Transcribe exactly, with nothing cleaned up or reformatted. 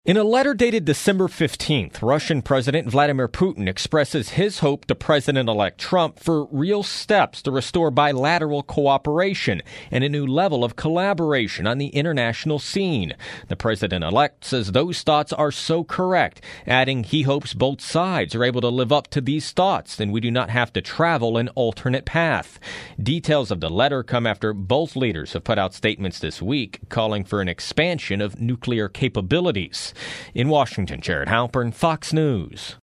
In a letter dated December fifteenth, Russian President Vladimir Putin expresses his hope to President-elect Trump for real steps to restore bilateral cooperation and a new level of collaboration on the international scene. The president-elect says those thoughts are so correct, adding he hopes both sides are able to live up to these thoughts and we do not have to travel an alternate path. Details of the letter come after both leaders have put out statements this week calling for an expansion of nuclear capabilities. In Washington, Jared Halpern, Fox News.